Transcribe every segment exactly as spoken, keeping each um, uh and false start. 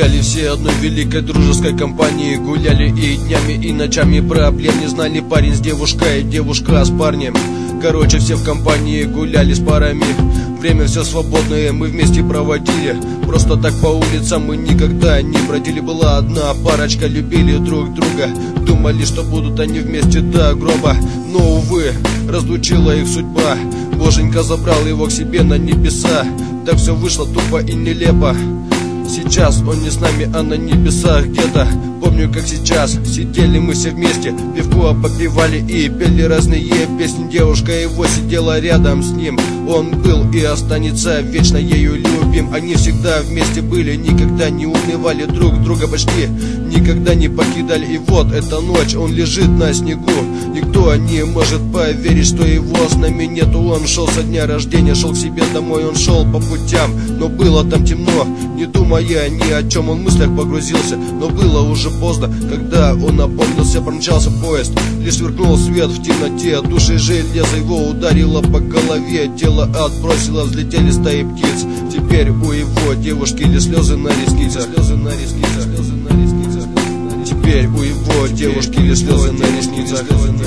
Гуляли все одной великой дружеской компанией. Гуляли и днями, и ночами, проблем не знали. Парень с девушкой, девушка с парнем. Короче, все в компании гуляли с парами. Время все свободное мы вместе проводили. Просто так по улицам мы никогда не бродили. Была одна парочка, любили друг друга. Думали, что будут они вместе до гроба. Но, увы, разлучила их судьба. Боженька забрал его к себе на небеса. Так все вышло тупо и нелепо. Сейчас он не с нами, а на небесах где-то. Помню, как сейчас сидели мы все вместе, пивко попивали и пели разные песни. Девушка его сидела рядом с ним. Он был и останется вечно ею любим. Они всегда вместе были, никогда не унывали, друг друга почти никогда не покидали. И вот эта ночь, он лежит на снегу. Никто не может поверить, что его с нами нету. Он шел со дня рождения, шел к себе домой. Он шел по путям, но было там темно. Не думая ни о чем, он в мыслях погрузился. Но было уже поздно, когда он опомнился. Промчался поезд, лишь сверкнул свет в темноте. Души железо его ударило по голове. Тело отбросило, взлетели стаи птиц. Теперь у его девушки ли слезы на ресницах. Слезы на ресницах, слезы на ресницах. Теперь у его девушки ли слезы на ресницах.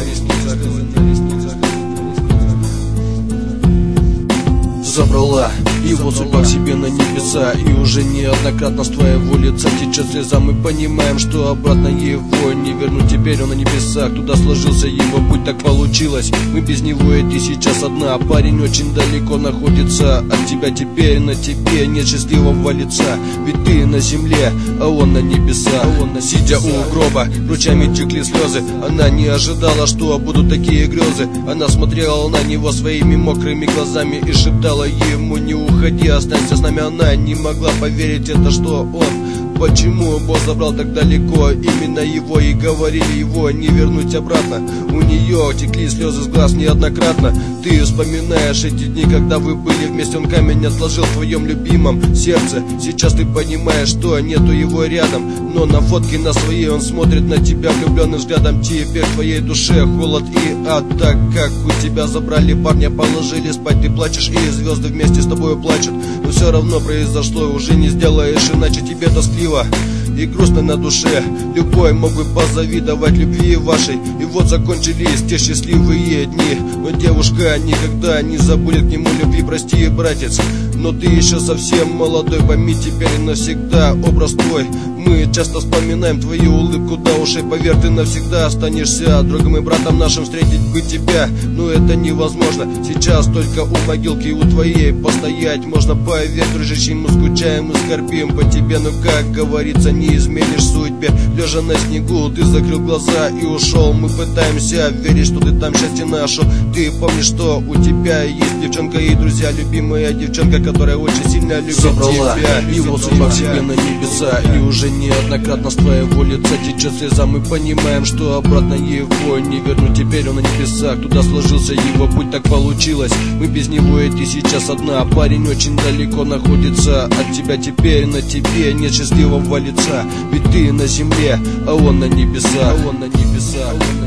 Забрала его судьба к себе на небеса. И уже неоднократно с твоего лица течет слеза. Мы понимаем, что обратно его не вернуть. Теперь он на небесах, туда сложился его путь, так получилось. Мы без него, и ты сейчас одна. Парень очень далеко находится от тебя. Теперь на тебе нет счастливого лица. Ведь ты на земле, а он на небесах. Сидя у гроба, ручьями текли слезы. Она не ожидала, что будут такие грезы. Она смотрела на него своими мокрыми глазами и шептала ему: не уходи, останься с нами. Она не могла поверить, это что он. Почему Бог забрал так далеко именно его? И говорили его не вернуть обратно. У нее текли слезы с глаз неоднократно. Ты вспоминаешь эти дни, когда вы были вместе. Он камень отложил в твоем любимом сердце. Сейчас ты понимаешь, что нету его рядом. Но на фотке на своей он смотрит на тебя влюбленным взглядом. Теперь в твоей душе холод и ад. Так как у тебя забрали парня, положили спать, ты плачешь, и звезды вместе с тобой плачут. Но все равно произошло, уже не сделаешь иначе. Тебе тоскливо и грустно на душе. Любой мог бы позавидовать любви вашей. И вот закончились те счастливые дни. Но девушка никогда не забудет к нему любви. Прости, братец, но ты еще совсем молодой. Пойми теперь навсегда образ твой. Мы часто вспоминаем твою улыбку до ушей. Поверь, ты навсегда останешься другом и братом нашим. Встретить бы тебя, но это невозможно. Сейчас только у могилки у твоей постоять можно. Поверь, дружище, мы скучаем и скорбим по тебе. Но, как говорится, не изменишь судьбе. Лежа на снегу, ты закрыл глаза и ушел. Мы пытаемся верить, что ты там счастье нашел. Ты помнишь, что у тебя есть девчонка и друзья. Любимая девчонка, которая очень сильно любит Забрала тебя. Его судьба к себе на небеса. И уже неоднократно с твоего лица течет слеза. Мы понимаем, что обратно его не вернуть. Теперь он на небесах, туда сложился его путь, так получилось. Мы без него, и ты сейчас одна. Парень очень далеко находится от тебя. Теперь на тебе нет счастливого лица. Ведь ты на земле, а он на небесах, а он на небесах.